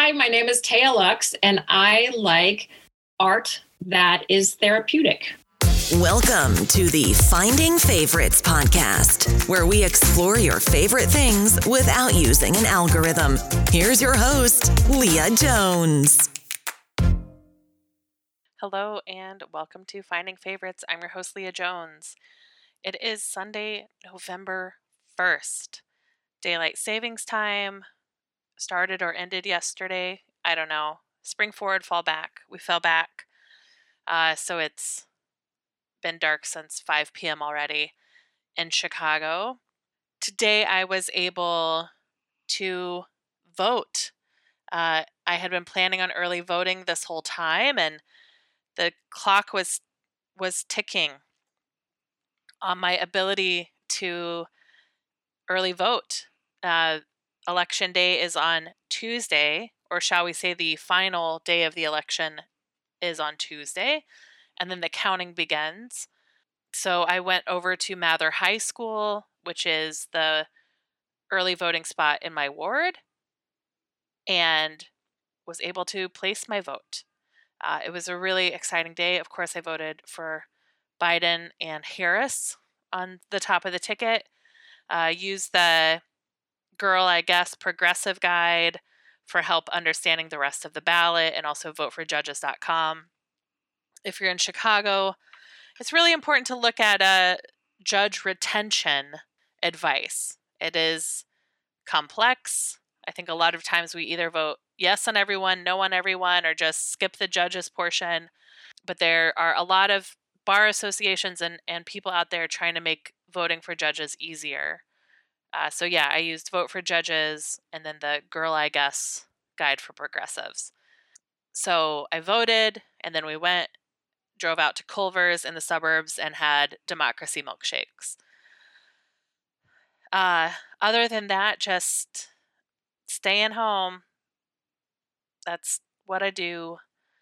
Hi, my name is Taya Lux, and I like art that is therapeutic. Welcome to the Finding Favorites podcast, where we explore your favorite things without using an algorithm. Here's your host, Leah Jones. Hello and welcome to Finding Favorites. I'm your host, Leah Jones. It is Sunday, November 1st. Daylight savings time started or ended yesterday. I don't know. Spring forward, fall back. We fell back. So it's been dark since 5 p.m. already in Chicago. Today I was able to vote. I had been planning on early voting this whole time, and the clock was ticking on my ability to early vote. Election day is on Tuesday, or shall we say the final day of the election is on Tuesday, and then the counting begins. So I went over to Mather High School, which is the early voting spot in my ward, and was able to place my vote. It was a really exciting day. Of course, I voted for Biden and Harris on the top of the ticket. Used the Girl, I Guess progressive guide for help understanding the rest of the ballot, and also voteforjudges.com. If you're in Chicago, it's really important to look at judge retention advice. It is complex. I think a lot of times we either vote yes on everyone, no on everyone, or just skip the judges portion. But there are a lot of bar associations and people out there trying to make voting for judges easier. So yeah, I used Vote for Judges and then the Girl, I Guess guide for progressives. So I voted, and then we drove out to Culver's in the suburbs and had democracy milkshakes. Other than that, just staying home. That's what I do.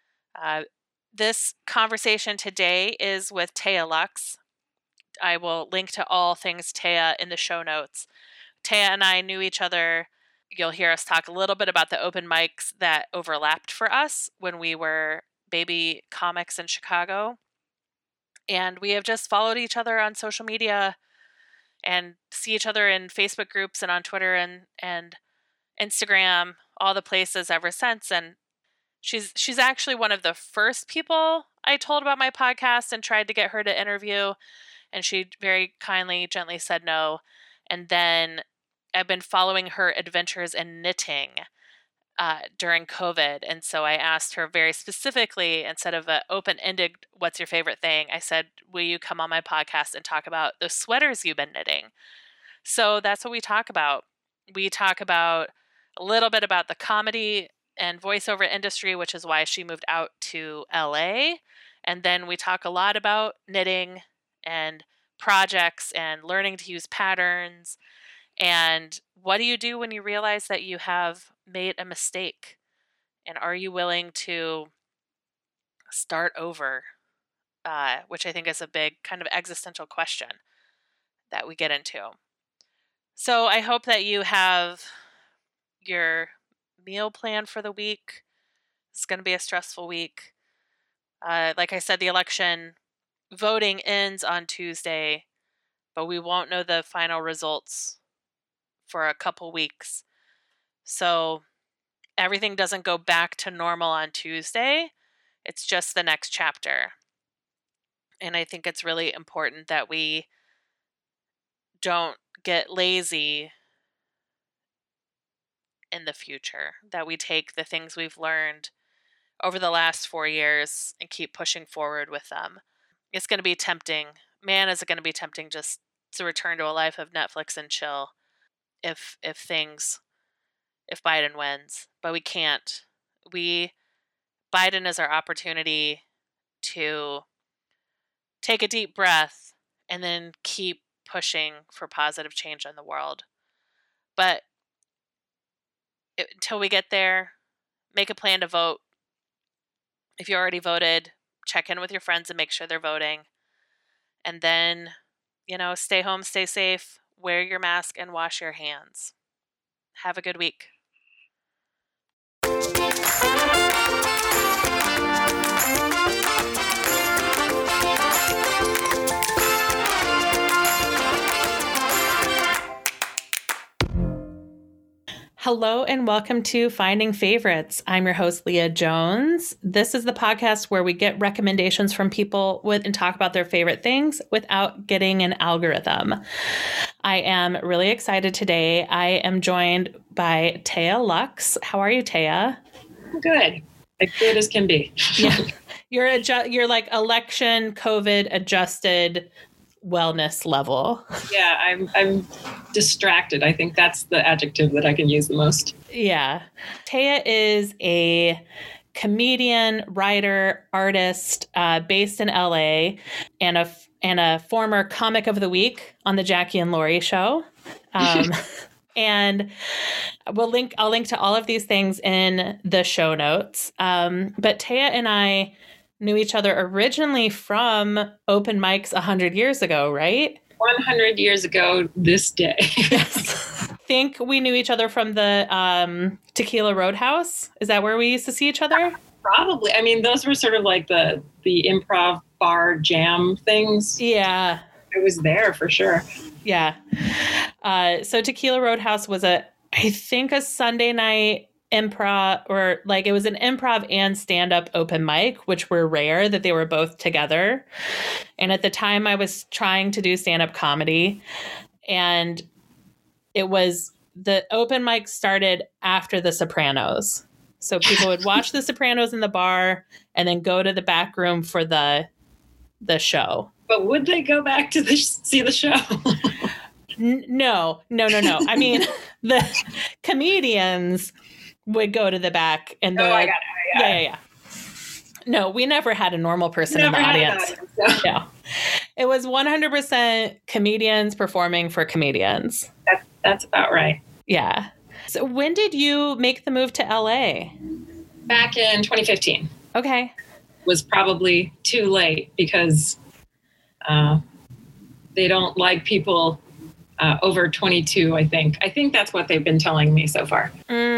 This conversation today is with Taya Lux. I will link to all things Taya in the show notes. Taya and I knew each other. You'll hear us talk a little bit about the open mics that overlapped for us when we were baby comics in Chicago. And we have just followed each other on social media and see each other in Facebook groups and on Twitter and Instagram, all the places ever since. And she's actually one of the first people I told about my podcast and tried to get her to interview. And she very kindly, gently said no. And then I've been following her adventures in knitting during COVID. And so I asked her very specifically, instead of an open-ended, what's your favorite thing? I said, will you come on my podcast and talk about the sweaters you've been knitting? So that's what we talk about. We talk about a little bit about the comedy and voiceover industry, which is why she moved out to LA. And then we talk a lot about knitting and projects and learning to use patterns. And what do you do when you realize that you have made a mistake? And are you willing to start over? Which I think is a big kind of existential question that we get into. So I hope that you have your meal plan for the week. It's going to be a stressful week. Like I said, the election voting ends on Tuesday, but we won't know the final results for a couple weeks. So everything doesn't go back to normal on Tuesday. It's just the next chapter. And I think it's really important that we don't get lazy in the future, that we take the things we've learned over the last 4 years and keep pushing forward with them. It's going to be tempting. Man, is it going to be tempting just to return to a life of Netflix and chill if Biden wins. But we can't. Biden is our opportunity to take a deep breath and then keep pushing for positive change in the world. But until we get there, make a plan to vote. If you already voted, check in with your friends and make sure they're voting. And then, stay home, stay safe, wear your mask, and wash your hands. Have a good week. Hello and welcome to Finding Favorites. I'm your host, Leah Jones. This is the podcast where we get recommendations from people and talk about their favorite things without getting an algorithm. I am really excited today. I am joined by Taya Lux. How are you, Taya? Good. As good as can be. Yeah. You're like election COVID adjusted wellness level. Yeah, I'm distracted. I think that's the adjective that I can use the most. Yeah. Taya is a comedian, writer, artist based in LA and a former comic of the week on the Jackie and Laurie show. And I'll link to all of these things in the show notes. But Taya and I knew each other originally from open mics 100 years ago, right? 100 years ago this day. Yes. I think we knew each other from the Tequila Roadhouse. Is that where we used to see each other? Probably. I mean, those were sort of like the improv bar jam things. Yeah. I was there for sure. Yeah. So Tequila Roadhouse was I think a Sunday night improv, or like it was an improv and stand-up open mic, which were rare that they were both together. And at the time I was trying to do stand-up comedy, and the open mic started after The Sopranos. So people would watch The Sopranos in the bar and then go to the back room for the show. But would they go back to see the show? No. I mean, the comedians would go to the back and I got it. Yeah. No, we never had a normal person in the audience. No. It was 100% comedians performing for comedians. That's about right. Yeah. So when did you make the move to LA? Back in 2015. Okay. Was probably too late because they don't like people over 22, I think. I think that's what they've been telling me so far.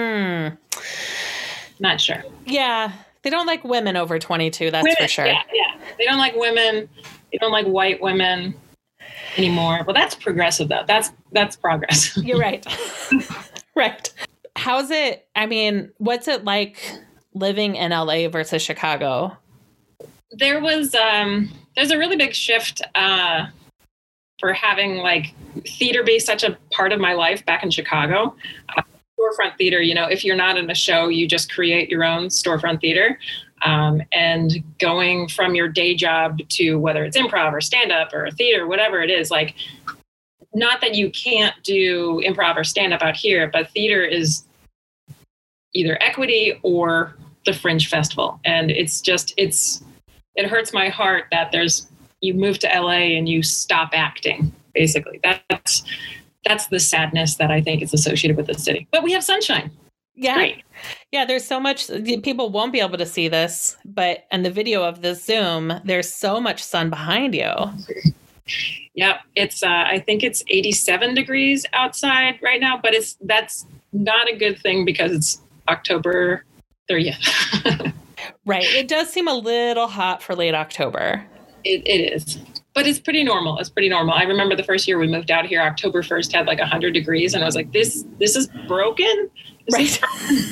Not sure. Yeah. They don't like women over 22, that's women, for sure. Yeah. They don't like women. They don't like white women anymore. Well, that's progressive, though. That's progress. You're right. Right. What's it like living in LA versus Chicago? There's a really big shift for having like theater be such a part of my life back in Chicago. Storefront theater, if you're not in a show, you just create your own storefront theater. And going from your day job to whether it's improv or stand-up or theater, whatever it is, like, not that you can't do improv or stand-up out here, but theater is either equity or the Fringe Festival. And it hurts my heart that you move to LA and you stop acting, basically. That's the sadness that I think is associated with the city. But we have sunshine. Yeah. Great. Yeah, there's so much, people won't be able to see this, but in the video of the Zoom, there's so much sun behind you. Yep. It's, I think it's 87 degrees outside right now, but that's not a good thing because it's October 30th. Right. It does seem a little hot for late October. It is. But it's pretty normal. I remember the first year we moved out here, October 1st had like 100 degrees. And I was like, this is broken? Right.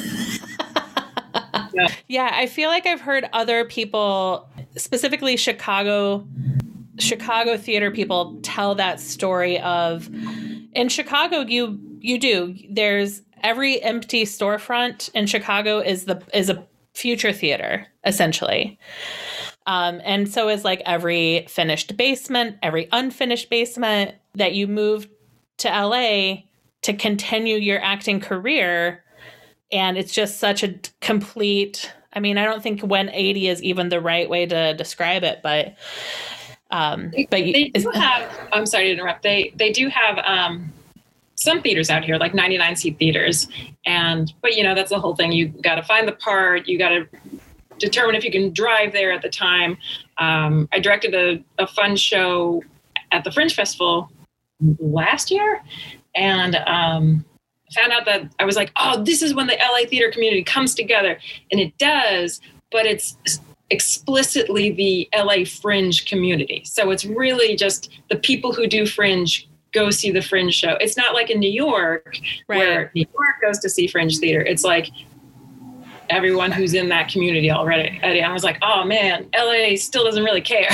Yeah, I feel like I've heard other people, specifically Chicago theater people, tell that story of, in Chicago, there's every empty storefront in Chicago is a future theater, essentially. And so is like every finished basement, every unfinished basement that you move to LA to continue your acting career. And it's just such a complete, I don't think 180 is even the right way to describe it, but they do have, I'm sorry to interrupt. They do have some theaters out here, like 99 seat theaters. But that's the whole thing. You got to find the part, you got to determine if you can drive there at the time. I directed a fun show at the Fringe Festival last year, and found out that I was like, oh, this is when the LA theater community comes together. And it does, but it's explicitly the LA Fringe community. So it's really just the people who do Fringe go see the Fringe show. It's not like in New York where New York goes to see Fringe theater. It's like everyone who's in that community already. And I was like, oh man, LA still doesn't really care.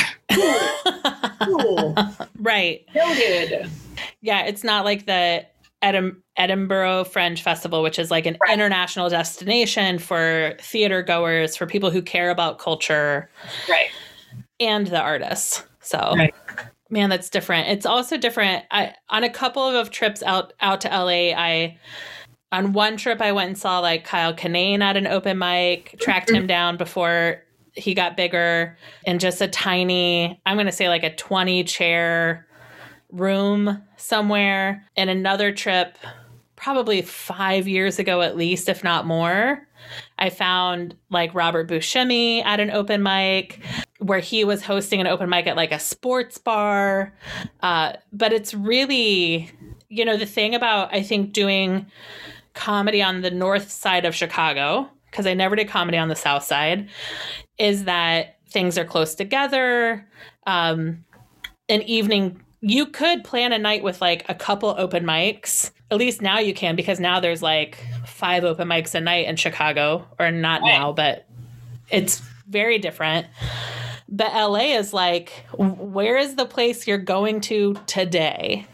Cool. Right. Noted. Yeah, it's not like the Edinburgh Fringe Festival, which is like an international destination for theater goers, for people who care about culture. Right. And the artists. So, man, that's different. It's also different. On a couple of trips out to LA, on one trip, I went and saw like Kyle Kinane at an open mic, tracked him down before he got bigger in just a tiny, I'm going to say like a 20 chair room somewhere. And another trip, probably 5 years ago, at least, if not more, I found like Robert Buscemi at an open mic where he was hosting an open mic at like a sports bar. But it's really, the thing about, I think, doing comedy on the north side of Chicago, because I never did comedy on the south side, is that things are close together. An evening, you could plan a night with like a couple open mics. At least now you can, because now there's like 5 open mics a night in Chicago, or not now, but it's very different. But LA is like, where is the place you're going to today?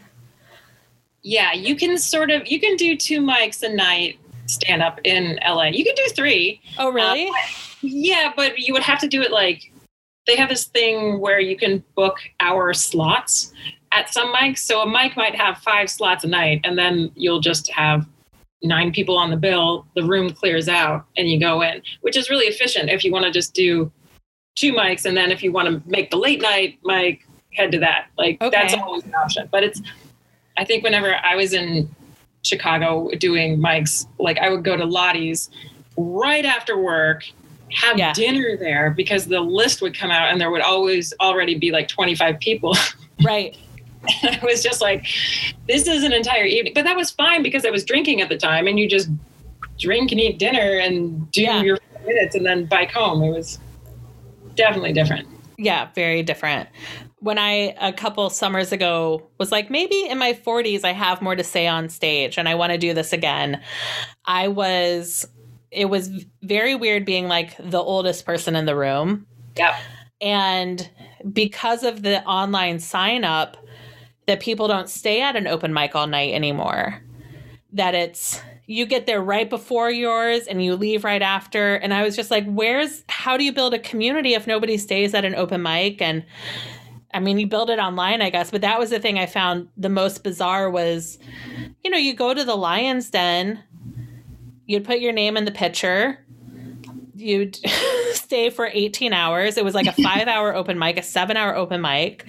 Yeah, you can do 2 mics a night stand up in LA. You can do 3. Oh, really? Yeah, but you would have to do it like, they have this thing where you can book hour slots at some mics. So a mic might have 5 slots a night, and then you'll just have 9 people on the bill. The room clears out and you go in, which is really efficient if you want to just do 2 mics. And then if you want to make the late night mic, head to that. Like, that's always an option. But I think whenever I was in Chicago doing mics, like I would go to Lottie's right after work, have dinner there, because the list would come out and there would always already be like 25 people. Right. And I was just like, this is an entire evening. But that was fine because I was drinking at the time, and you just drink and eat dinner and do your 5 minutes and then bike home. It was definitely different. Yeah, very different. When I, a couple summers ago, was like, maybe in my 40s, I have more to say on stage and I want to do this again. It was very weird being like the oldest person in the room. Yep. And because of the online sign up, that people don't stay at an open mic all night anymore. That it's, you get there right before yours and you leave right after. And I was just like, how do you build a community if nobody stays at an open mic? And I mean, you build it online, I guess, but that was the thing I found the most bizarre was, you go to the Lion's Den, you'd put your name in the picture, you'd stay for 18 hours. It was like a 5-hour open mic, a 7-hour open mic.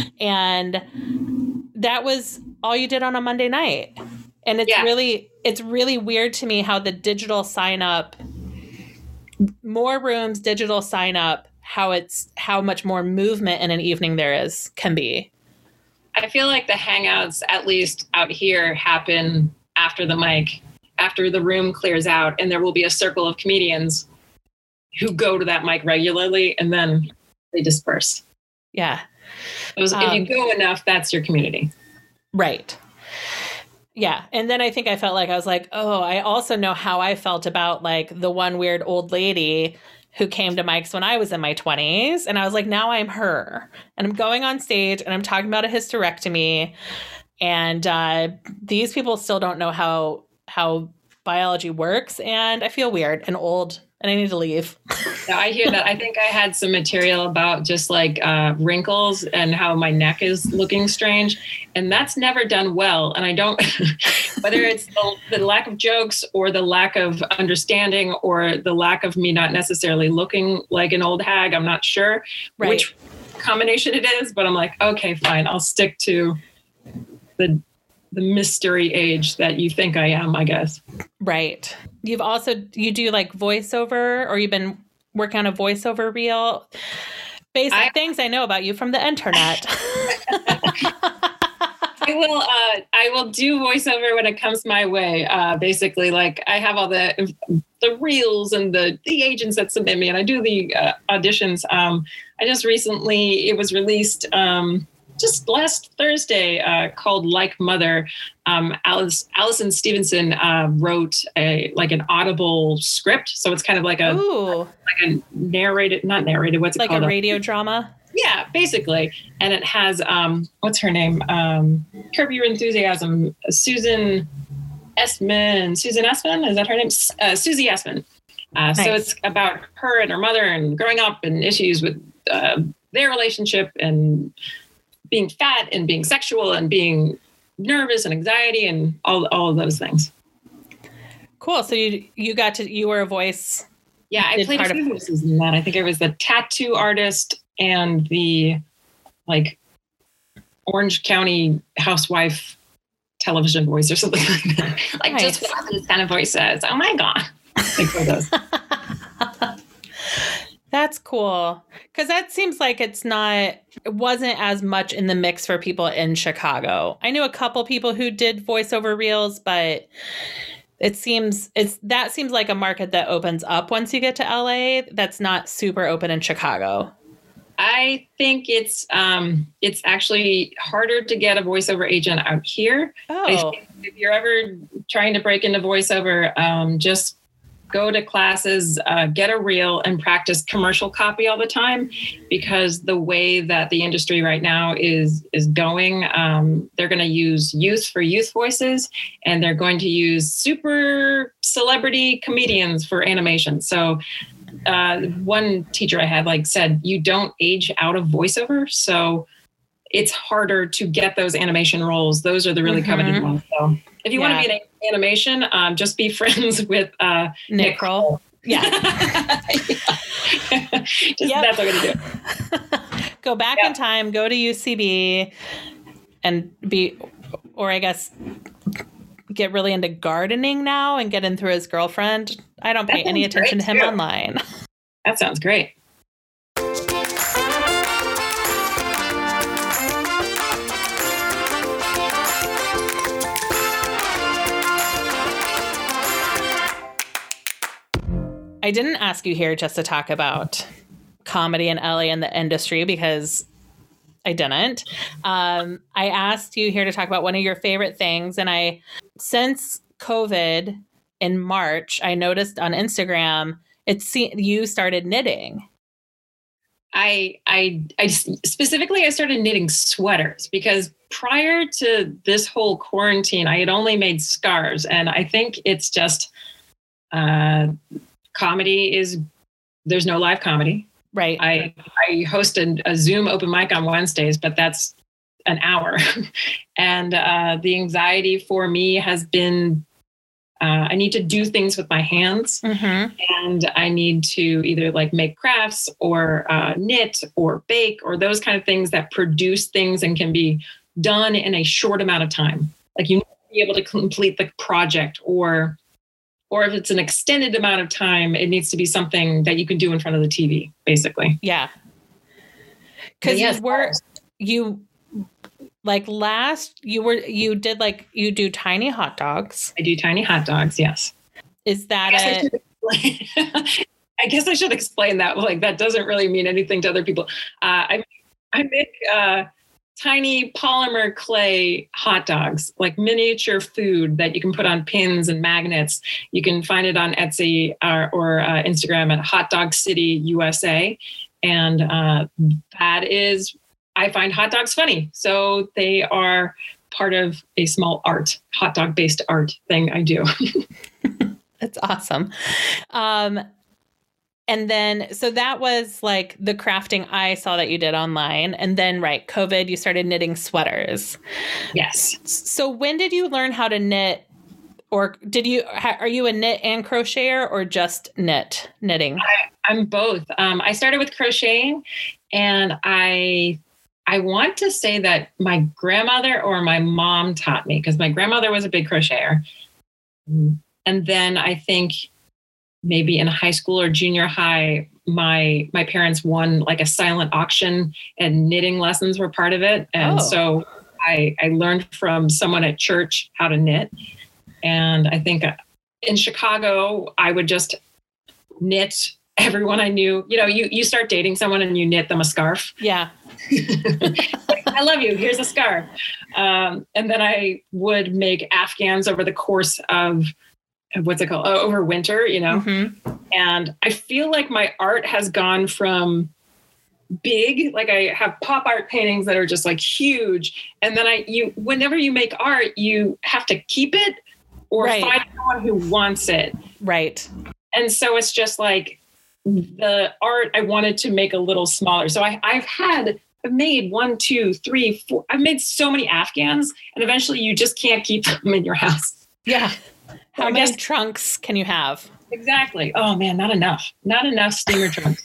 And that was all you did on a Monday night. And it's really weird to me how the digital sign up, more rooms, digital sign up, how much more movement in an evening can be. I feel like the hangouts, at least out here, happen after the mic, after the room clears out, and there will be a circle of comedians who go to that mic regularly, and then they disperse. Yeah. If you go enough, that's your community. Right. Yeah. And then I think I felt like, I was like, oh, I also know how I felt about like the one weird old lady who came to mics when I was in my 20s. And I was like, now I'm her. And I'm going on stage and I'm talking about a hysterectomy. And these people still don't know how biology works. And I feel weird and old and I need to leave. Yeah, I hear that. I think I had some material about just like wrinkles and how my neck is looking strange. And that's never done well. And I don't, whether it's the lack of jokes or the lack of understanding or the lack of me not necessarily looking like an old hag, I'm not sure which combination it is, but I'm like, okay, fine. I'll stick to the mystery age that you think I am, I guess. Right. You do like voiceover, or you've been working on a voiceover reel? Basic things I know about you from the internet. I will do voiceover when it comes my way. Basically, like I have all the reels and the agents that submit me, and I do the auditions. I just recently, it was released just last Thursday called Like Mother. Allison Stevenson wrote an audible script. So it's kind of like a narrated, not narrated, what's it like called? Like a radio drama? Yeah, basically. And it has, what's her name? Curb Your Enthusiasm, Susan Essman, is that her name? Susie Essman. Nice. So it's about her and her mother and growing up and issues with their relationship and being fat and being sexual and being nervous and anxiety and all of those things. Cool. So you were a voice. Yeah, I played a few voices in that. I think it was the tattoo artist and the Orange County housewife television voice or something like that. Nice. Just what this kind of voice says. Oh my God. That's cool. Because that seems like it wasn't as much in the mix for people in Chicago. I knew a couple people who did voiceover reels, but that seems like a market that opens up once you get to LA. That's not super open in Chicago. I think it's actually harder to get a voiceover agent out here. Oh. If you're ever trying to break into voiceover, just go to classes, get a reel, and practice commercial copy all the time, because the way that the industry right now is going, they're going to use youth for youth voices, and they're going to use super celebrity comedians for animation. So one teacher I had said, you don't age out of voiceover. So it's harder to get those animation roles. Those are the really coveted ones. So if you want to be in animation, just be friends with Nick Kroll. Yeah. That's what I'm going to do. Go back in time, go to UCB and get really into gardening now and get in through his girlfriend. I don't pay any attention to him online. That sounds great. I didn't ask you here just to talk about comedy in LA and the industry, because I didn't. I asked you here to talk about one of your favorite things. And since COVID in March, I noticed on Instagram, you started knitting. I specifically, I started knitting sweaters because prior to this whole quarantine, I had only made scarves. And I think it's just, there's no live comedy. Right. I hosted a Zoom open mic on Wednesdays, but that's an hour. And the anxiety for me has been, I need to do things with my hands, and I need to either make crafts or knit or bake or those kind of things that produce things and can be done in a short amount of time. You need to be able to complete the project, or if it's an extended amount of time, it needs to be something that you can do in front of the TV, basically. Yeah. Because you do tiny hot dogs. I do tiny hot dogs. Yes. Is that I guess I should explain that. That doesn't really mean anything to other people. I make tiny polymer clay hot dogs, miniature food that you can put on pins and magnets. You can find it on Etsy or Instagram at Hot Dog City USA. And that is, I find hot dogs funny. So they are part of a small hot dog based art thing I do. That's awesome. And then, so that was the crafting I saw that you did online. And then, COVID, you started knitting sweaters. Yes. So when did you learn how to knit? Or are you a knit and crocheter or just knitting? I'm both. I started with crocheting, and I want to say that my grandmother or my mom taught me, because my grandmother was a big crocheter. And then I think maybe in high school or junior high, my parents won a silent auction, and knitting lessons were part of it. And so I learned from someone at church how to knit. And I think in Chicago, I would just knit everyone I knew, you start dating someone and you knit them a scarf. Yeah. Like, I love you. Here's a scarf. And then I would make Afghans over the course of what's it called? Over winter, Mm-hmm. And I feel like my art has gone from big, like I have pop art paintings that are just like huge. And then whenever you make art, you have to keep it or Right. find someone who wants it. Right. And so it's just like the art I wanted to make a little smaller. So I've made 1, 2, 3, 4. I've made so many Afghans, and eventually you just can't keep them in your house. Yeah. How I many guess- trunks can you have? Exactly. Oh man, not enough steamer trunks.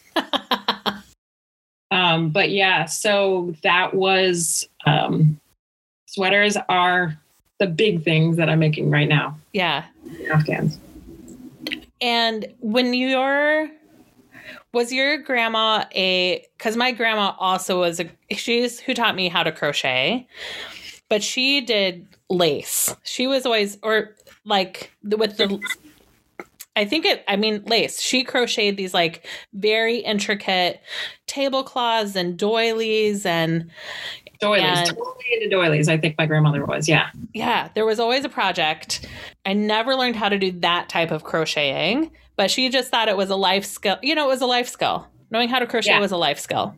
But yeah, so that was, sweaters are the big things that I'm making right now. Yeah. Afghans. And was your grandma because my grandma also she's who taught me how to crochet, but she did lace. She was always, or like with the, lace. She crocheted these like very intricate tablecloths and doilies and Doilies. Totally into doilies. I think my grandmother was. Yeah. yeah, there was always a project. I never learned how to do that type of crocheting, but she just thought it was a life skill. It was a life skill. Knowing how to crochet was a life skill.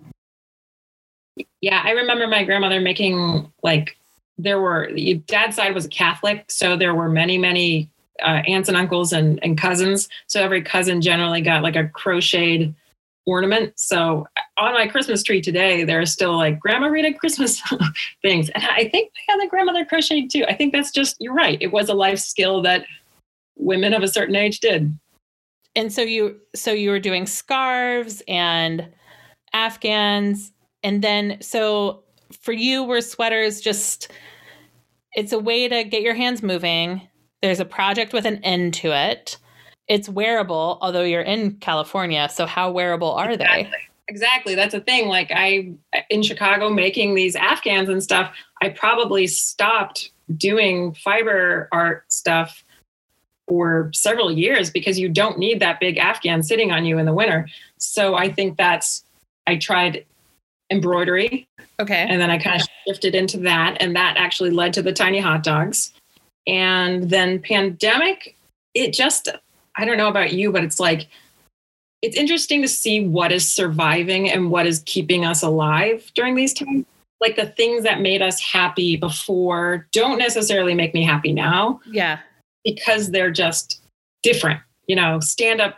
Yeah. I remember my grandmother making dad's side was a Catholic. So there were many, many aunts and uncles and cousins. So every cousin generally got like a crocheted ornament. So on my Christmas tree today, there's still like Grandma Rita Christmas things. And I think my other grandmother crocheted too. I think that's just, you're right. It was a life skill that women of a certain age did. And so you were doing scarves and Afghans. And then, so for you, were sweaters just, it's a way to get your hands moving. There's a project with an end to it. It's wearable, although you're in California. So how wearable are they? Exactly. That's a thing. Like in Chicago, making these Afghans and stuff, I probably stopped doing fiber art stuff for several years because you don't need that big Afghan sitting on you in the winter. So I think I tried embroidery. Okay. And then I kind of shifted into that. And that actually led to the tiny hot dogs. And then pandemic, it just, I don't know about you, but it's like, it's interesting to see what is surviving and what is keeping us alive during these times. Like the things that made us happy before don't necessarily make me happy now. Yeah. Because they're just different. Stand up.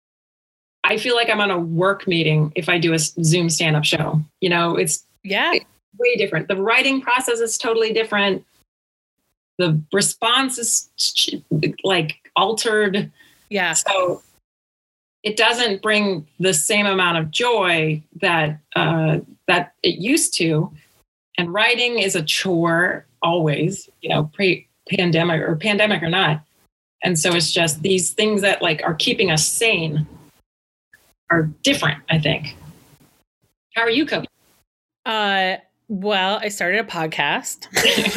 I feel like I'm on a work meeting if I do a Zoom stand-up show. It's way different. The writing process is totally different. The response is like altered. Yeah. So it doesn't bring the same amount of joy that it used to. And writing is a chore always, pre-pandemic or not. And so it's just these things that like are keeping us sane are different, I think. How are you coping? Well, I started a podcast.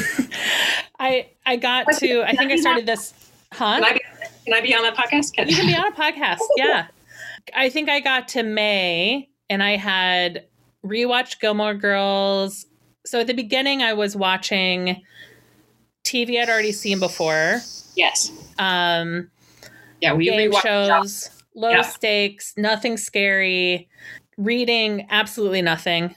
I think I started this. Huh? Can I be on that podcast? You can be on a podcast. Yeah. I think I got to May and I had rewatched Gilmore Girls. So at the beginning, I was watching TV I'd already seen before. Yes. We game rewatched shows, low stakes, nothing scary, reading absolutely nothing.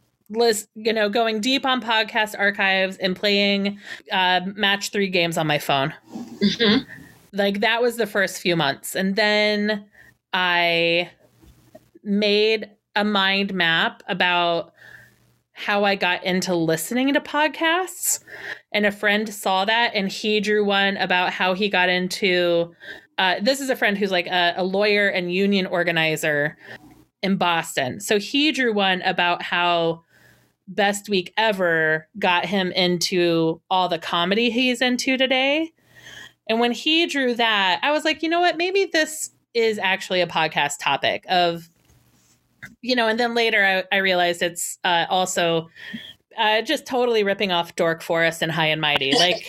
Going deep on podcast archives and playing match 3 games on my phone. Mm-hmm. Like that was the first few months. And then I made a mind map about how I got into listening to podcasts. And a friend saw that and he drew one about how he got into, this is a friend who's like a lawyer and union organizer in Boston. So he drew one about how Best Week Ever got him into all the comedy he's into today. And when he drew that, I was like, you know what, maybe this is actually a podcast topic of, and then later I realized it's also just totally ripping off Dork Forest and High and Mighty. Like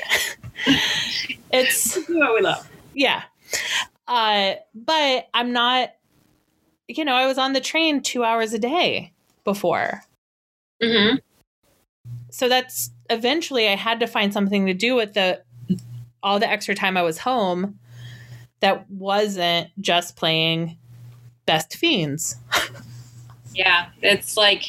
it's what we love. Yeah. But I'm not, I was on the train 2 hours a day before. Mm-hmm. So that's eventually I had to find something to do with all the extra time I was home that wasn't just playing Best Fiends. Yeah, it's like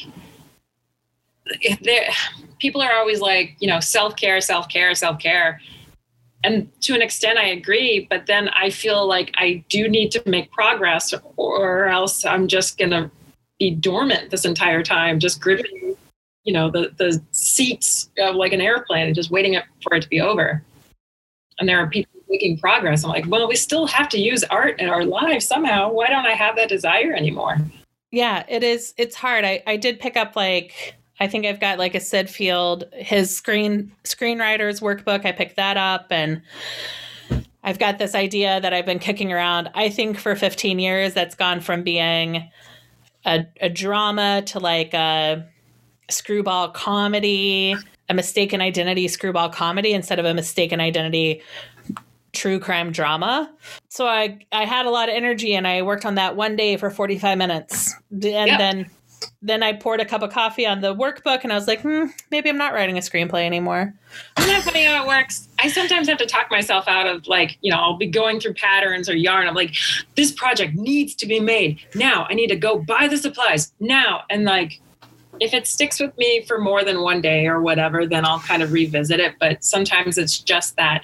people are always like, self-care, self-care, self-care. And to an extent, I agree. But then I feel like I do need to make progress, or else I'm just going to be dormant this entire time, just gripping, the seats of like an airplane and just waiting for it to be over. And there are people making progress. I'm like, well, we still have to use art in our lives somehow. Why don't I have that desire anymore? Yeah, it is. It's hard. I did pick up I think I've got a Sid Field, his screenwriter's workbook. I picked that up, and I've got this idea that I've been kicking around. I think for 15 years, that's gone from being a drama to a screwball comedy, a mistaken identity screwball comedy instead of a mistaken identity true crime drama. So I had a lot of energy, and I worked on that one day for 45 minutes. And then I poured a cup of coffee on the workbook, and I was like, maybe I'm not writing a screenplay anymore. Isn't that funny how it works? I sometimes have to talk myself out of I'll be going through patterns or yarn. I'm like, this project needs to be made now. I need to go buy the supplies now. And if it sticks with me for more than one day or whatever, then I'll kind of revisit it. But sometimes it's just that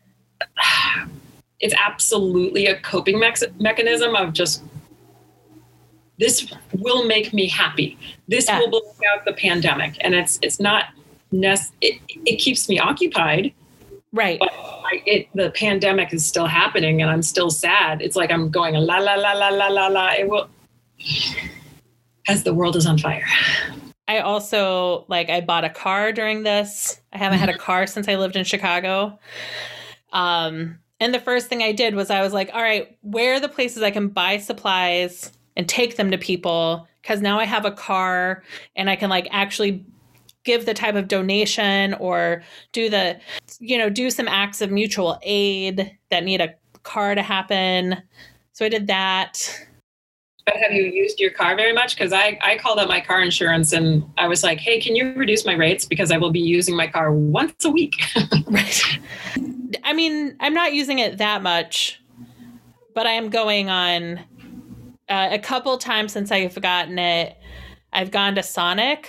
it's absolutely a coping mechanism of just, this will make me happy. This will block out the pandemic. And it's not, it keeps me occupied. Right. But the pandemic is still happening and I'm still sad. It's like I'm going la, la, la, la, la, la, la. It will, as the world is on fire. I also, I bought a car during this. I haven't had a car since I lived in Chicago. And the first thing I did was I was like, all right, where are the places I can buy supplies and take them to people? Because now I have a car and I can actually give the type of donation or do some acts of mutual aid that need a car to happen. So I did that. But have you used your car very much? Because I called up my car insurance and I was like, hey, can you reduce my rates? Because I will be using my car once a week. Right. I mean, I'm not using it that much, but I am going on a couple times since I've gotten it. I've gone to Sonic.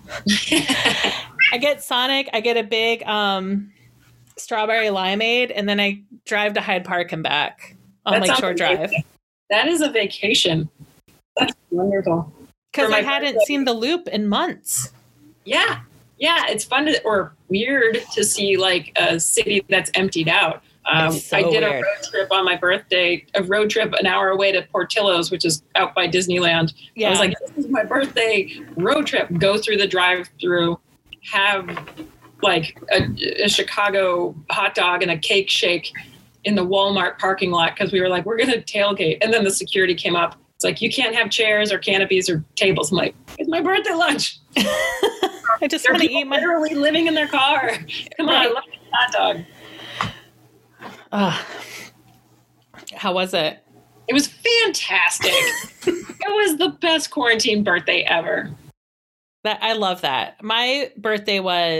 I get Sonic. I get a big strawberry limeade, and then I drive to Hyde Park and back on Lakeshore Drive. That is a vacation. That's wonderful. Because I hadn't seen the Loop in months. Yeah. Yeah. It's fun or weird to see a city that's emptied out. I did a road trip on my birthday, an hour away to Portillo's, which is out by Disneyland. Yeah. I was like, this is my birthday road trip. Go through the drive-through, have a Chicago hot dog and a cake shake in the Walmart parking lot because we were like, we're going to tailgate. And then the security came up. It's like, you can't have chairs or canopies or tables. I'm like, it's my birthday lunch. I just want to eat literally living in their car. Come on, I love a hot dog. How was it? It was fantastic. It was the best quarantine birthday ever. I love that. My birthday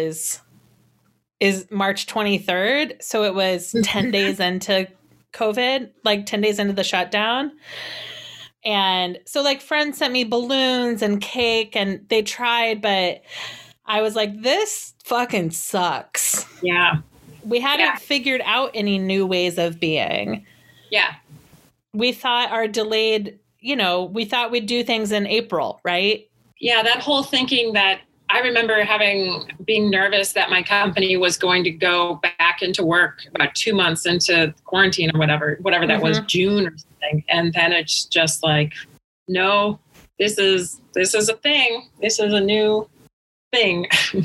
is March 23rd. So it was 10 days into COVID, 10 days into the shutdown. And so friends sent me balloons and cake and they tried, but I was like, this fucking sucks. Yeah. We hadn't figured out any new ways of being. Yeah. We thought our delayed, we thought we'd do things in April, right? Yeah. That whole thinking that I remember being nervous that my company was going to go back into work about 2 months into quarantine or whatever that was, June or something. And then it's just like, no, this is a thing. This is a new thing.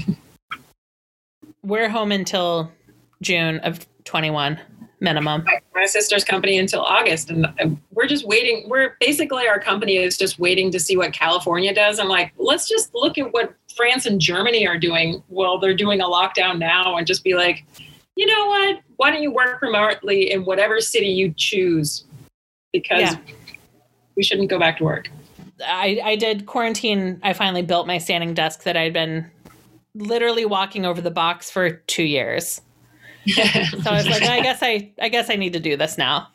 We're home until June of 21 minimum. My sister's company until August. And we're just waiting. Our company is just waiting to see what California does. I'm like, let's just look at what France and Germany are doing. Well, they're doing a lockdown now and just be like, you know what? Why don't you work remotely in whatever city you choose? Because we shouldn't go back to work. I did quarantine. I finally built my standing desk that I'd been literally walking over the box for 2 years. So I was like, I guess I need to do this now.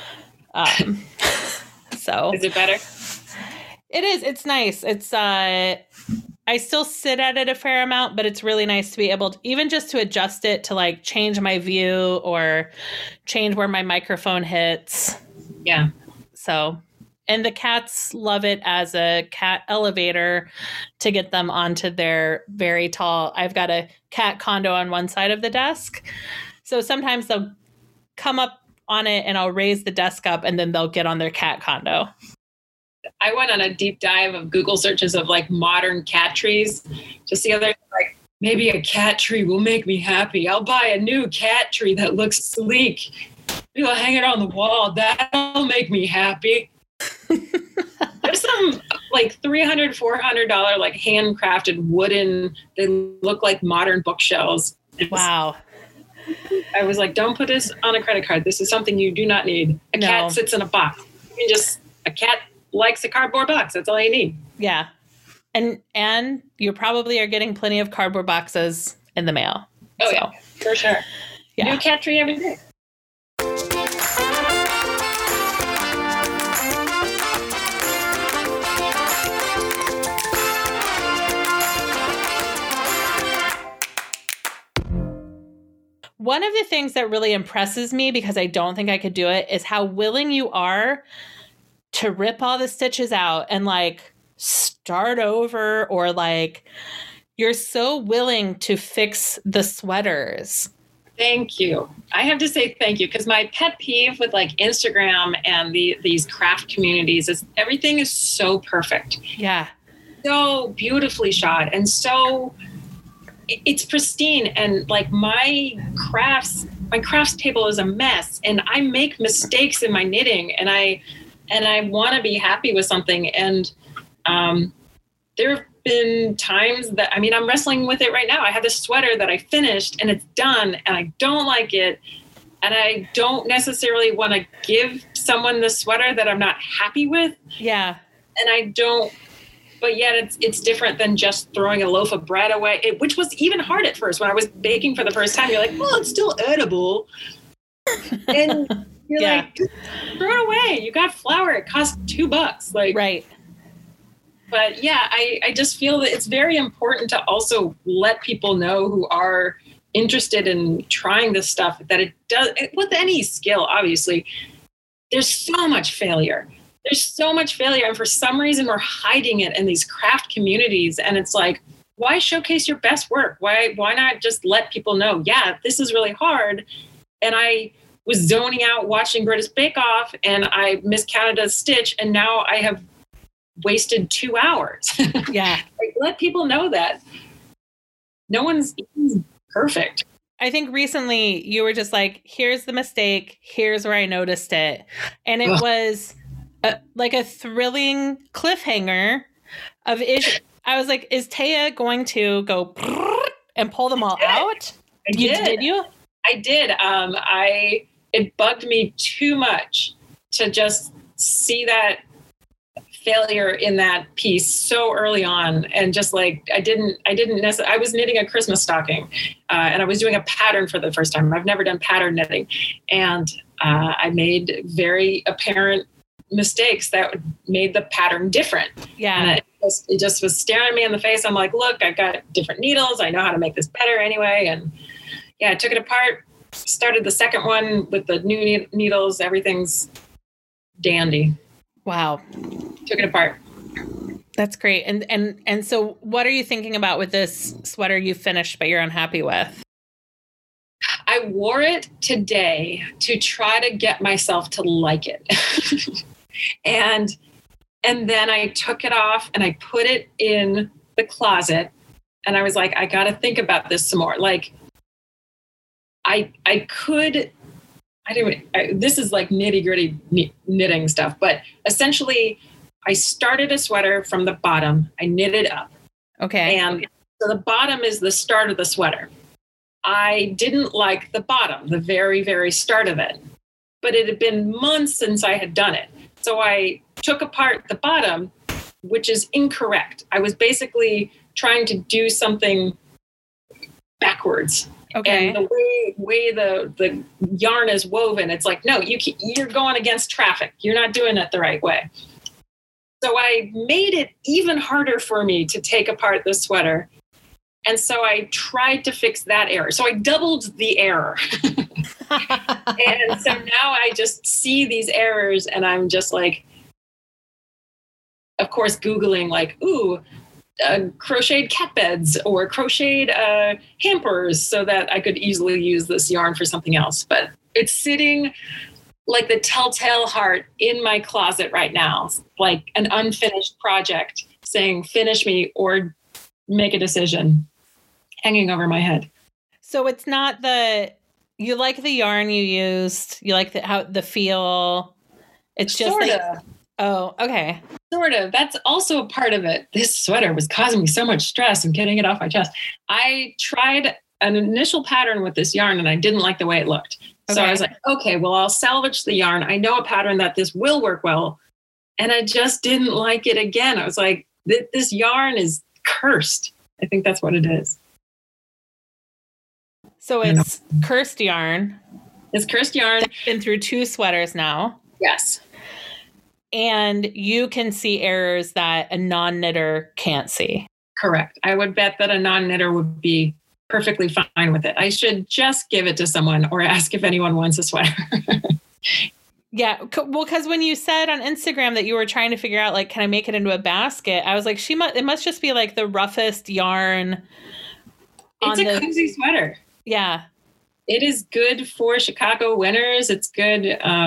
So is it better? It is. It's nice. It's I still sit at it a fair amount, but it's really nice to be able to even just to adjust it to like change my view or change where my microphone hits. Yeah. So, and the cats love it as a cat elevator to get them onto their very tall. I've got a cat condo on one side of the desk. So sometimes they'll come up on it and I'll raise the desk up and then they'll get on their cat condo. I went on a deep dive of Google searches of like modern cat trees just the other day, like maybe a cat tree will make me happy. I'll buy a new cat tree that looks sleek. Maybe I'll hang it on the wall. That'll make me happy. There's some like $300, $400 like handcrafted wooden, they look like modern bookshelves. Wow. I was like, don't put this on a credit card. This is something you do not need. A cat sits in a box. A cat likes a cardboard box. That's all you need. Yeah. And you probably are getting plenty of cardboard boxes in the mail. Oh, yeah, for sure. Yeah. New cat tree every day. One of the things that really impresses me, because I don't think I could do it, is how willing you are to rip all the stitches out and like start over, or like you're so willing to fix the sweaters. Thank you. I have to say thank you, because my pet peeve with like Instagram and these craft communities is everything is so perfect. Yeah. So beautifully shot and so it's pristine, and like my crafts table is a mess and I make mistakes in my knitting and I want to be happy with something. And there have been times that, I mean, I'm wrestling with it right now. I have this sweater that I finished and it's done and I don't like it. And I don't necessarily want to give someone the sweater that I'm not happy with. Yeah. And but yet it's different than just throwing a loaf of bread away, which was even hard at first. When I was baking for the first time, you're like, well, it's still edible. And you're like, throw it away. You got flour. It costs $2. Like, right. But yeah, I just feel that it's very important to also let people know who are interested in trying this stuff that it does, with any skill, obviously, there's so much failure. There's so much failure. And for some reason, we're hiding it in these craft communities. And it's like, why showcase your best work? Why not just let people know, yeah, this is really hard. And I was zoning out watching British Bake Off and I miscounted a stitch. And now I have wasted 2 hours. Yeah. Like, let people know that no one's perfect. I think recently you were just like, here's the mistake. Here's where I noticed it. And it was like a thrilling cliffhanger of I was like, is Taya going to go and pull them all out? Did you? I did. It bugged me too much to just see that failure in that piece so early on. And just like, I didn't necessarily, I was knitting a Christmas stocking and I was doing a pattern for the first time. I've never done pattern knitting. And I made very apparent mistakes that made the pattern different. Yeah. And it just was staring me in the face. I'm like, look, I've got different needles. I know how to make this better anyway. And yeah, I took it apart, started the second one with the new needles. Everything's dandy. Wow. Took it apart. That's great. And so what are you thinking about with this sweater you finished but you're unhappy with? I wore it today to try to get myself to like it. And then I took it off and I put it in the closet and I was like, I got to think about this some more. Like this is like nitty gritty knitting stuff, but essentially I started a sweater from the bottom. I knitted up. Okay. And so the bottom is the start of the sweater. I didn't like the bottom, the very, very start of it, but it had been months since I had done it. So I took apart the bottom, which is incorrect. I was basically trying to do something backwards. Okay. And the way the yarn is woven, it's like, no, you're going against traffic. You're not doing it the right way. So I made it even harder for me to take apart the sweater. And so I tried to fix that error. So I doubled the error. And so now I just see these errors and I'm just like, of course, Googling like, crocheted cat beds or crocheted hampers so that I could easily use this yarn for something else. But it's sitting like the telltale heart in my closet right now, like an unfinished project saying, finish me or make a decision, hanging over my head. So it's not you like the yarn you used, you like the feel. It's just Sorta. Oh, okay. Sort of. That's also a part of it. This sweater was causing me so much stress and getting it off my chest. I tried an initial pattern with this yarn and I didn't like the way it looked. So I was like, okay, well, I'll salvage the yarn. I know a pattern that this will work well. And I just didn't like it again. I was like, this yarn is cursed. I think that's what it is. So it's cursed yarn. It's cursed yarn. It's been through 2 sweaters now. Yes. And you can see errors that a non-knitter can't see. Correct. I would bet that a non-knitter would be perfectly fine with it. I should just give it to someone or ask if anyone wants a sweater. Yeah. Well, because when you said on Instagram that you were trying to figure out, like, can I make it into a basket? I was like, it must just be like the roughest yarn. It's a cozy sweater. Yeah. It is good for Chicago winters. It's good.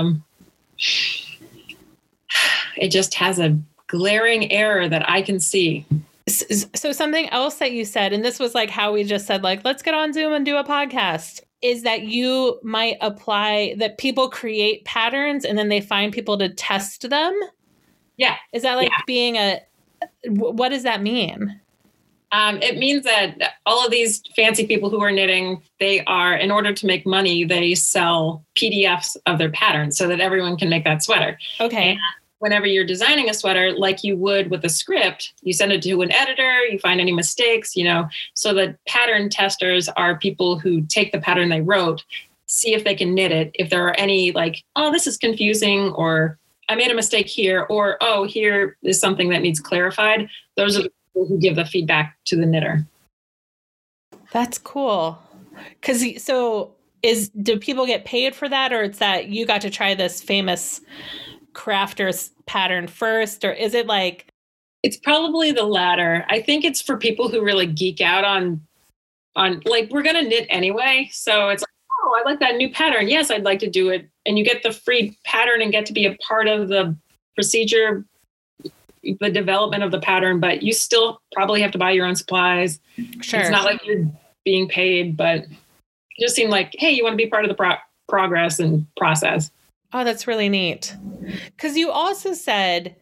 It just has a glaring error that I can see. So something else that you said, and this was like how we just said, like, let's get on Zoom and do a podcast, is that you might apply that people create patterns and then they find people to test them. Yeah. Is that like being what does that mean? It means that all of these fancy people who are knitting, they are, in order to make money, they sell PDFs of their patterns so that everyone can make that sweater. Okay. And whenever you're designing a sweater, like you would with a script, you send it to an editor, you find any mistakes, so the pattern testers are people who take the pattern they wrote, see if they can knit it. If there are any like, oh, this is confusing, or I made a mistake here, or, oh, here is something that needs clarified. Those are the people who give the feedback to the knitter. That's cool. Do people get paid for that, or it's that you got to try this famous crafter's pattern first, or is it like? It's probably the latter. I think it's for people who really geek out on like, we're going to knit anyway. So it's like, oh, I like that new pattern. Yes, I'd like to do it. And you get the free pattern and get to be a part of the procedure, the development of the pattern, but you still probably have to buy your own supplies. Sure. It's not like you're being paid, but it just seemed like, hey, you want to be part of the progress and process. Oh, that's really neat. Because you also said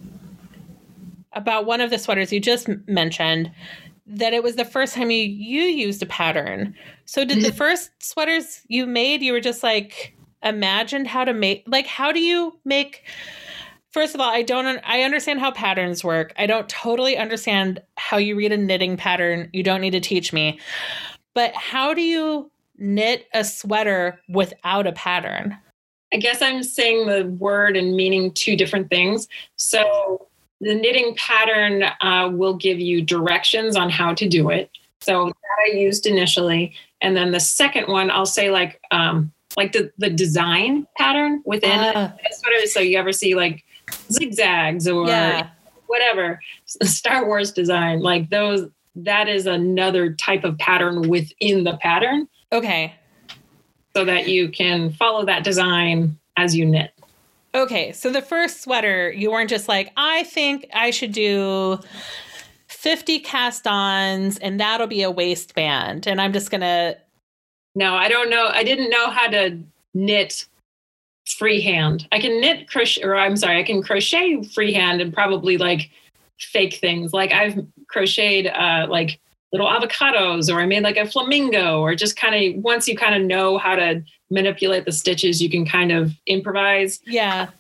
about one of the sweaters you just mentioned that it was the first time you used a pattern. So did the first sweaters you made, you were just like imagined how to make, like, how do you make, first of all, I understand how patterns work. I don't totally understand how you read a knitting pattern. You don't need to teach me. But how do you knit a sweater without a pattern? I guess I'm saying the word and meaning 2 different things. So the knitting pattern will give you directions on how to do it. So that I used initially. And then the second one, I'll say like the design pattern within it. So you ever see like zigzags or whatever, Star Wars design, like those, that is another type of pattern within the pattern. Okay. So that you can follow that design as you knit. Okay, so the first sweater, you weren't just like, I think I should do 50 cast-ons and that'll be a waistband. And I'm just going to... No, I don't know. I didn't know how to knit freehand. I can I can crochet freehand and probably like fake things. Like I've crocheted like little avocados, or I made like a flamingo, or just kind of, once you kind of know how to manipulate the stitches, you can kind of improvise. Yeah.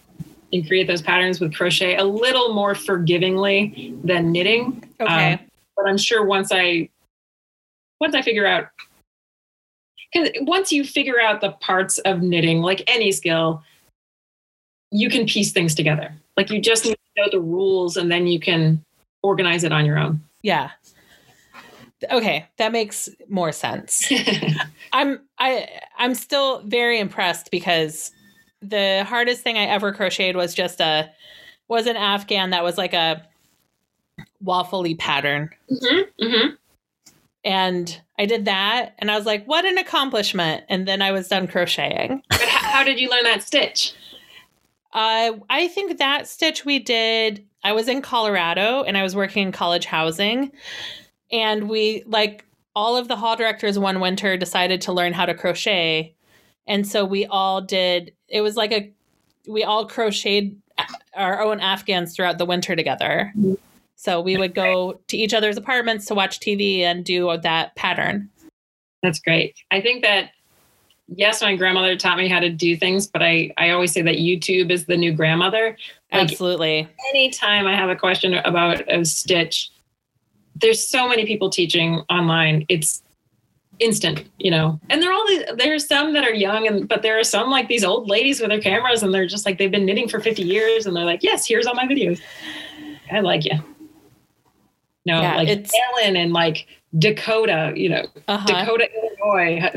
and create those patterns with crochet a little more forgivingly than knitting. Okay. But I'm sure once I figure out, because once you figure out the parts of knitting, like any skill, you can piece things together. Like you just need to know the rules and then you can organize it on your own. Yeah. Okay, that makes more sense. I'm still very impressed because the hardest thing I ever crocheted was an Afghan that was like a waffle-y pattern. Mm-hmm, mm-hmm. And I did that and I was like, what an accomplishment. And then I was done crocheting. But how did you learn that stitch? I think that stitch we did, I was in Colorado and I was working in college housing. And we, like all of the hall directors one winter, decided to learn how to crochet. And so we all did, it was like we all crocheted our own Afghans throughout the winter together. So we would go to each other's apartments to watch TV and do that pattern. That's great. I think that, yes, my grandmother taught me how to do things, but I always say that YouTube is the new grandmother. Like, absolutely. Anytime I have a question about a stitch, there's so many people teaching online. It's instant, and there's some that are young, but there are some like these old ladies with their cameras and they're just like, they've been knitting for 50 years and they're like, yes, here's all my videos. I like you. No, yeah, like Ellen and like Dakota, Dakota, Illinois.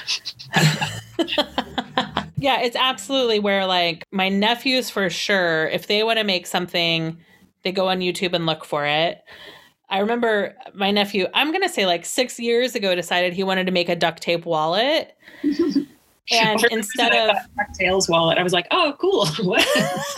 Yeah, it's absolutely where like my nephews for sure, if they want to make something, they go on YouTube and look for it. I remember my nephew, I'm going to say like 6 years ago, decided he wanted to make a duct tape wallet. And instead of DuckTales wallet, I was like, oh, cool. What?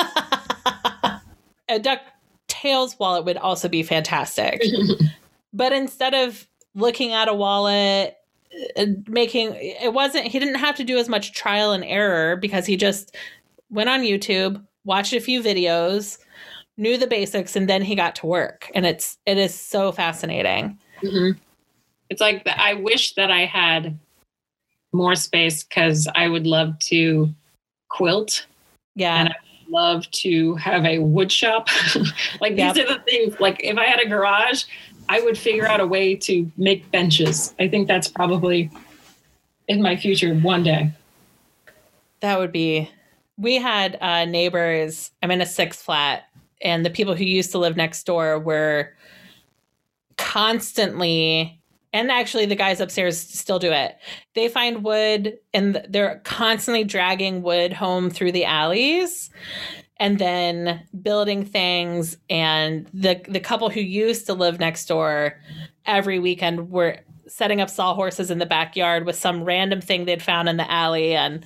A DuckTales wallet would also be fantastic. But instead of looking at a wallet, he didn't have to do as much trial and error because he just went on YouTube, watched a few videos, knew the basics, and then he got to work. And it is so fascinating. Mm-hmm. It's like, I wish that I had more space because I would love to quilt. Yeah. And I would love to have a wood shop. Like these are the things, like if I had a garage, I would figure out a way to make benches. I think that's probably in my future one day. That would be, we had neighbors, I'm in a 6 flat, and the people who used to live next door were constantly, and actually the guys upstairs still do it. They find wood and they're constantly dragging wood home through the alleys and then building things. And the couple who used to live next door every weekend were setting up sawhorses in the backyard with some random thing they'd found in the alley and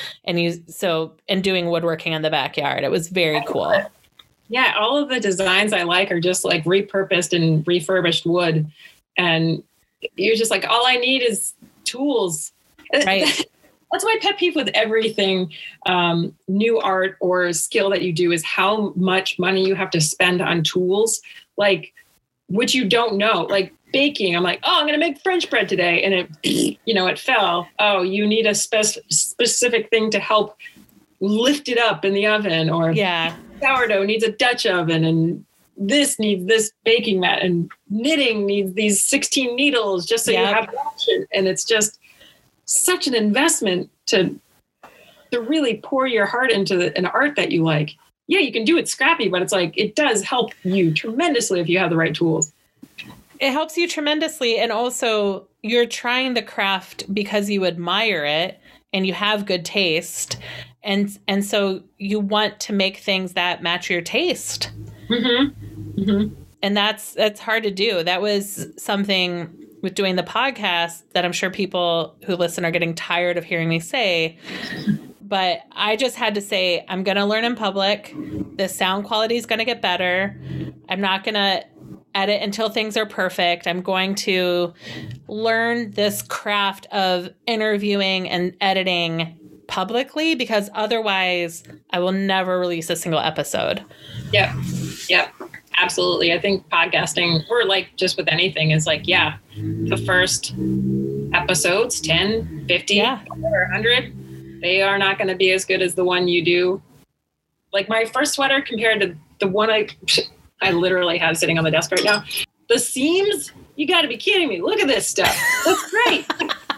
doing woodworking in the backyard. It was very cool. Yeah, all of the designs I like are just like repurposed and refurbished wood. And you're just like, all I need is tools. Right. That's my pet peeve with everything, new art or skill that you do, is how much money you have to spend on tools, like, which you don't know. Like baking, I'm like, oh, I'm going to make French bread today. And it, it fell. Oh, you need a specific thing to help lift it up in the oven, or sourdough needs a Dutch oven, and this needs this baking mat, and knitting needs these 16 needles just so you have the option. And it's just such an investment to really pour your heart into an art that you like. Yeah, you can do it scrappy, but it's like, it does help you tremendously if you have the right tools. It helps you tremendously. And also you're trying the craft because you admire it and you have good taste. And so you want to make things that match your taste. Mm-hmm. Mm-hmm. And that's hard to do. That was something with doing the podcast that I'm sure people who listen are getting tired of hearing me say. But I just had to say, I'm going to learn in public. The sound quality is going to get better. I'm not going to edit until things are perfect. I'm going to learn this craft of interviewing and editing publicly, because otherwise I will never release a single episode. Yep. Absolutely. I think podcasting, or like just with anything, is like, the first episodes, 10, 50, or 100, they are not going to be as good as the one you do Like my first sweater compared to the one I literally have sitting on the desk right now, the seams, you got to be kidding me. Look at this stuff. That's great.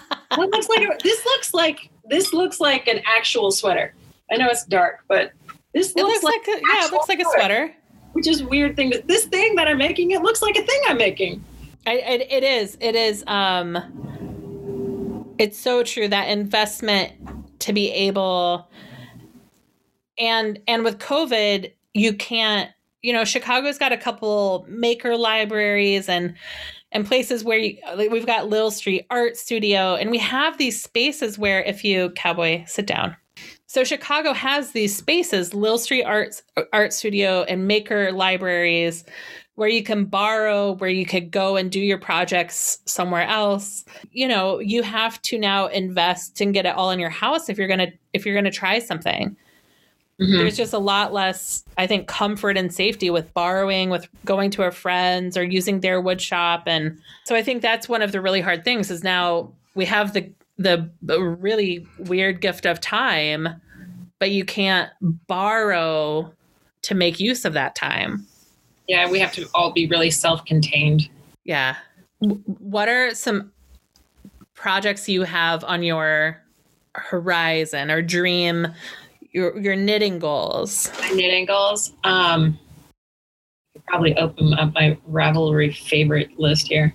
This looks like an actual sweater. I know it's dark, but it looks like a sweater. Which is a weird thing. This thing that I'm making, it looks like a thing I'm making. It is. It's so true, that investment to be able, and with COVID, you can't, Chicago's got a couple maker libraries and places where we've got Lil Street Art Studio, and we have these spaces where Cowboy, sit down. So Chicago has these spaces, Lil Street Art Studio and maker libraries, where you can borrow, where you could go and do your projects somewhere else. You have to now invest and get it all in your house if you're gonna try something. Mm-hmm. There's just a lot less, I think, comfort and safety with borrowing, with going to a friend's or using their wood shop. And so I think that's one of the really hard things is now we have the really weird gift of time, but you can't borrow to make use of that time. Yeah, we have to all be really self-contained. Yeah. What are some projects you have on your horizon or dream, your knitting goals? My knitting goals? I'll probably open up my Ravelry favorite list here.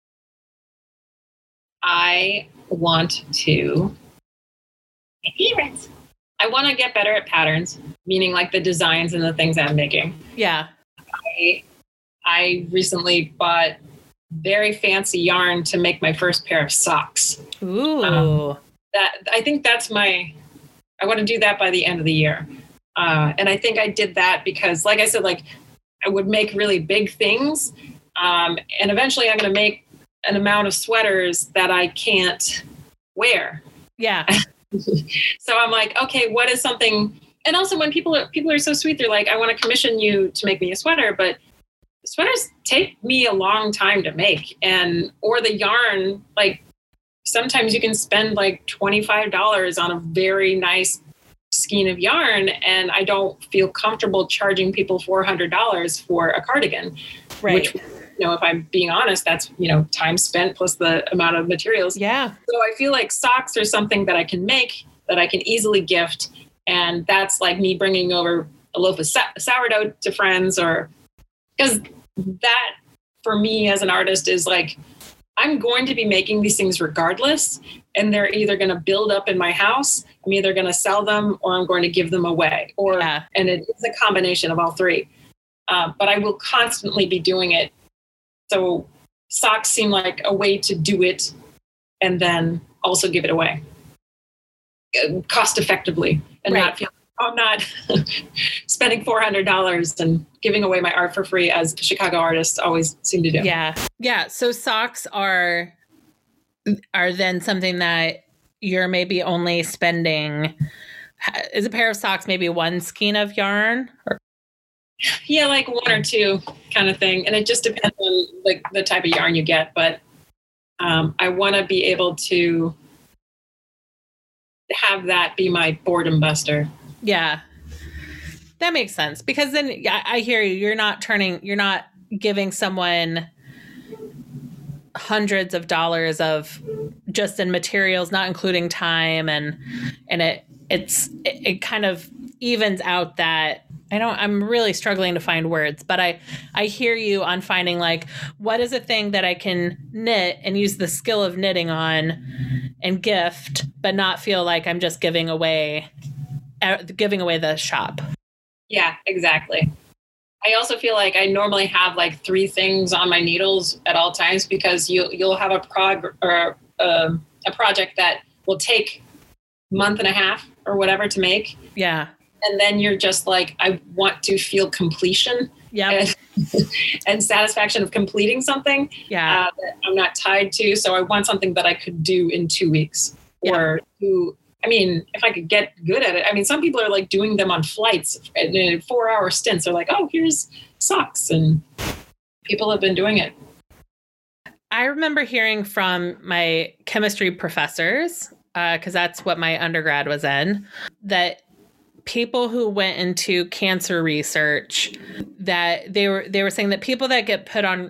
I want to make favorites. I want to get better at patterns, meaning like the designs and the things I'm making. Yeah. I recently bought very fancy yarn to make my first pair of socks. Ooh. I think I want to do that by the end of the year. And I think I did that because, like I said, like I would make really big things. And eventually I'm going to make an amount of sweaters that I can't wear. Yeah. So I'm like, okay, what is something? And also when people are so sweet, they're like, I want to commission you to make me a sweater, but sweaters take me a long time to make. Or the yarn, like sometimes you can spend like $25 on a very nice skein of yarn. And I don't feel comfortable charging people $400 for a cardigan, right? Which, if I'm being honest, that's, time spent plus the amount of materials. Yeah. So I feel like socks are something that I can make, that I can easily gift. And that's like me bringing over a loaf of sourdough to friends, or because that for me as an artist is like, I'm going to be making these things regardless. And they're either going to build up in my house. I'm either going to sell them or I'm going to give them away, and it's a combination of all three. But I will constantly be doing it. So socks seem like a way to do it and then also give it away cost effectively and not feel I'm not spending $400 and giving away my art for free as Chicago artists always seem to do. Yeah. Yeah. So socks are then something that you're maybe only spending. Is a pair of socks maybe one skein of yarn? Yeah, like one or two kind of thing. And it just depends on like the type of yarn you get. But I want to be able to have that be my boredom buster. Yeah, that makes sense. Because then I hear you. You're not giving someone hundreds of dollars of just in materials, not including time. And it kind of evens out that. I'm really struggling to find words, but I hear you on finding like, what is a thing that I can knit and use the skill of knitting on and gift, but not feel like I'm just giving away the shop. Yeah, exactly. I also feel like I normally have like 3 things on my needles at all times because you'll have a project that will take a month and a half or whatever to make. Yeah. And then you're just like, I want to feel completion and satisfaction of completing something that I'm not tied to. So I want something that I could do in 2 weeks if I could get good at it. Some people are like doing them on flights in 4-hour stints. They're like, oh, here's socks. And people have been doing it. I remember hearing from my chemistry professors, because that's what my undergrad was in, that people who went into cancer research, that they were saying that people that get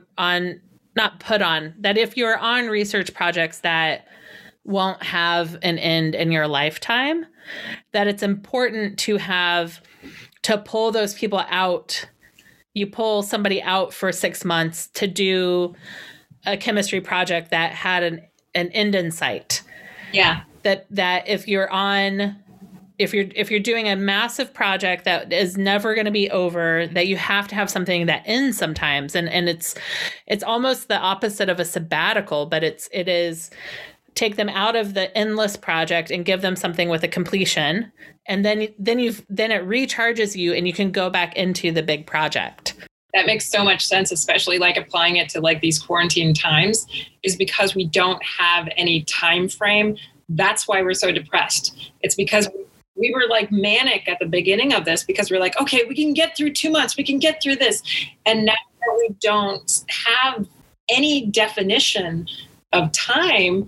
that if you're on research projects that won't have an end in your lifetime, that it's important to pull those people out. You pull somebody out for 6 months to do a chemistry project that had an end in sight. Yeah. That if you're doing a massive project that is never going to be over, that you have to have something that ends sometimes. And it's almost the opposite of a sabbatical, but it is take them out of the endless project and give them something with a completion. And then it recharges you and you can go back into the big project. That makes so much sense, especially like applying it to like these quarantine times, is because we don't have any time frame. That's why we're so depressed. It's because we were like manic at the beginning of this, because we're like, okay, we can get through 2 months, we can get through this. And now that we don't have any definition of time,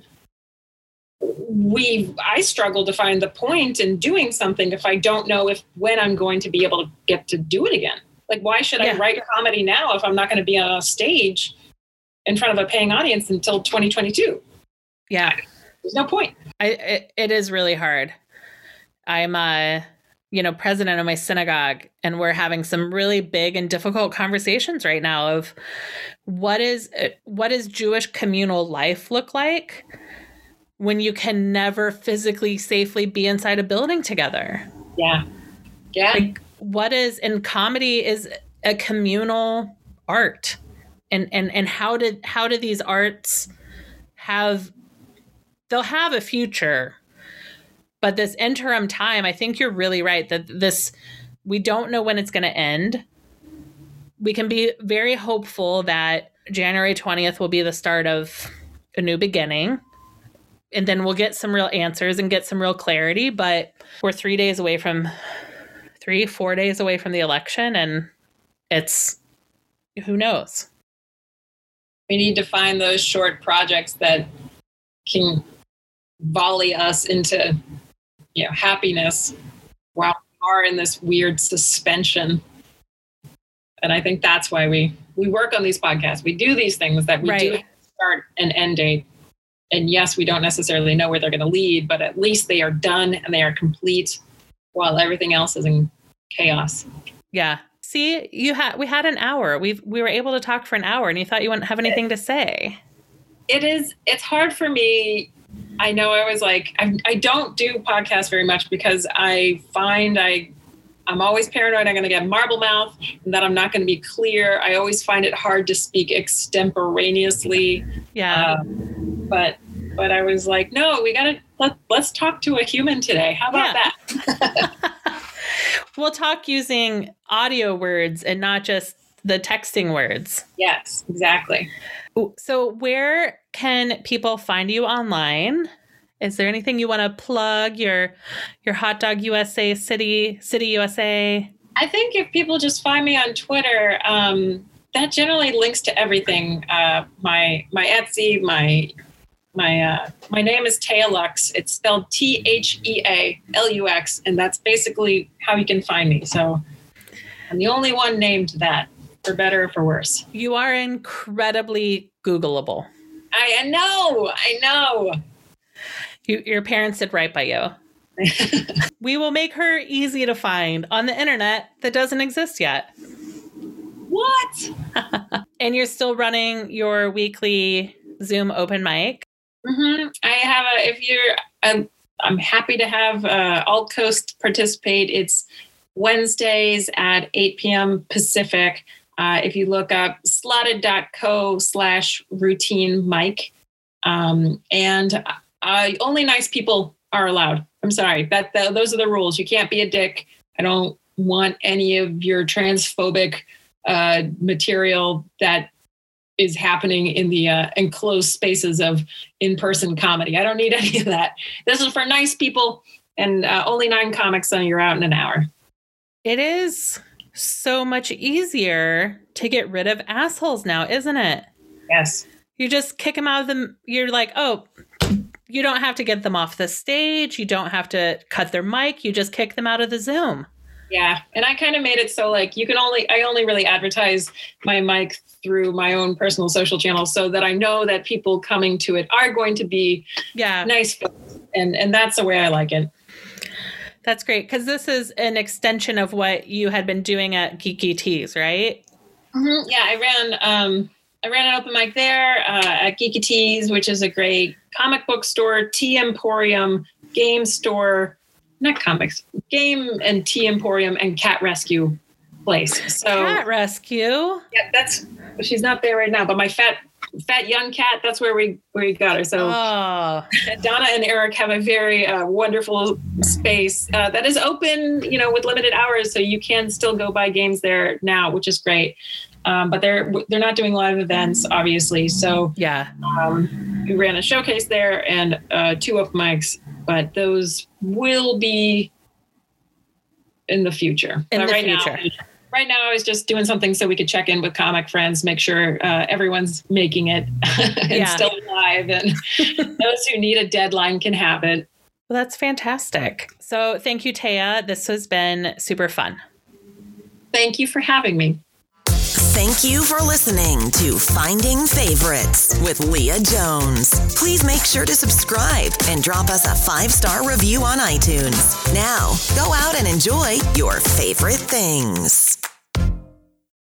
I struggle to find the point in doing something if I don't know when I'm going to be able to get to do it again. Like, why should I write comedy now if I'm not going to be on a stage in front of a paying audience until 2022? Yeah. There's no point. It is really hard. I'm president of my synagogue, and we're having some really big and difficult conversations right now of what is Jewish communal life look like when you can never physically safely be inside a building together. Yeah. Yeah. Like, and comedy is a communal art. And how do these arts they'll have a future, but this interim time, I think you're really right that we don't know when it's going to end. We can be very hopeful that January 20th will be the start of a new beginning. And then we'll get some real answers and get some real clarity. But we're 4 days away from the election, and who knows? We need to find those short projects that can volley us into, happiness while we are in this weird suspension. And I think that's why we work on these podcasts. We do these things that we do have to start and end date. And yes, we don't necessarily know where they're going to lead, but at least they are done and they are complete while everything else is in chaos. Yeah. See, we had an hour. We were able to talk for an hour, and you thought you wouldn't have anything to say. It's hard for me. I know I was like, I don't do podcasts very much because I find I'm always paranoid I'm going to get marble mouth and that I'm not going to be clear. I always find it hard to speak extemporaneously. Yeah. But I was like, no, let's talk to a human today. How about that? We'll talk using audio words and not just the texting words. Yes, exactly. So where can people find you online? Is there anything you want to plug? Your Hot Dog USA, City USA? I think if people just find me on Twitter, that generally links to everything. My Etsy, my name is Thea Lux. It's spelled THEALUX, and that's basically how you can find me. So I'm the only one named that, for better or for worse. You are incredibly Googleable. I know. Your parents did right by you. We will make her easy to find on the internet that doesn't exist yet. What? And you're still running your weekly Zoom open mic? Mm-hmm. I have I'm happy to have Alt Coast participate. It's Wednesdays at 8 p.m. Pacific. If you look up slotted.co/routine mic. And only nice people are allowed. I'm sorry. Those are the rules. You can't be a dick. I don't want any of your transphobic material that is happening in the enclosed spaces of in-person comedy. I don't need any of that. This is for nice people, and only 9 comics, so you're out in an hour. It is so much easier to get rid of assholes now, isn't it? Yes. You just kick them out of you're like, oh, You don't have to get them off the stage. You don't have to cut their mic. You just kick them out of the Zoom. Yeah. And I kind of made it so like I only really advertise my mic through my own personal social channels so that I know that people coming to it are going to be nice folks. And that's the way I like it. That's great. Because this is an extension of what you had been doing at Geeky Tees, right? Mm-hmm. Yeah, I ran an open mic there at Geeky Tees, which is a great comic book store, tea emporium, game store, not comics, game and tea emporium and cat rescue place. So cat rescue? Yeah, she's not there right now, but my fat young cat, that's where we got her. So Donna and Eric have a very wonderful space that is open, with limited hours. So you can still go buy games there now, which is great. But they're not doing live events, obviously. So we ran a showcase there and 2 open mics, but those will be in the future. Right now, I was just doing something so we could check in with comic friends, make sure everyone's making it and still alive, and those who need a deadline can have it. Well, that's fantastic. So thank you, Taya. This has been super fun. Thank you for having me. Thank you for listening to Finding Favorites with Leah Jones. Please make sure to subscribe and drop us a 5-star review on iTunes. Now, go out and enjoy your favorite things.